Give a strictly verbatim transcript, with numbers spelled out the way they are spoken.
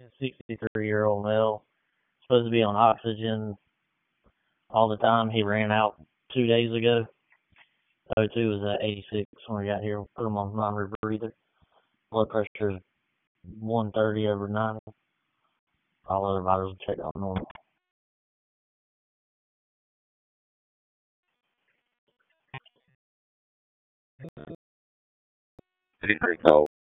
sixty-three-year-old male, supposed to be on oxygen all the time. He ran out two days ago. O two was at eighty-six when we got here. Put him on non-rebreather. Blood pressure is one thirty over ninety. All other vitals checked out normal. Did he drink all